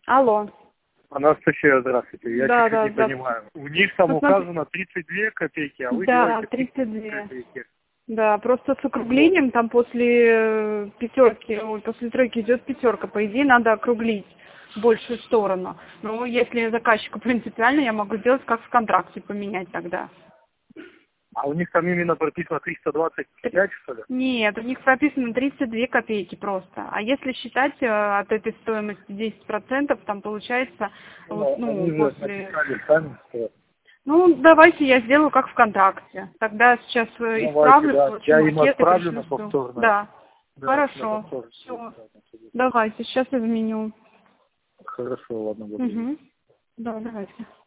Алло. Анастасия, здравствуйте. Я Да, чуть-чуть да, не да. понимаю. У них там указано 32 копейки, а вы Да, делаете 32. копейки. Да, просто с округлением там после пятерки, после тройки идет пятерка. По идее, надо округлить в большую сторону. Но если заказчику принципиально, я могу сделать как в контракте, поменять тогда. А у них там именно прописано 325, что ли? Нет, у них прописано 32 копейки просто. А если считать от этой стоимости 10%, там получается, Они же после... написали сами, что... Ну, давайте я сделаю как в контракте. Тогда сейчас Давайте, исправлю, да. получу Я им макет и отправлю пришлю на всё. повторное. Да, Да, на хорошо. повторное. Все. Давайте, сейчас изменю. Хорошо, ладно, благодарю. Угу. Да, давайте.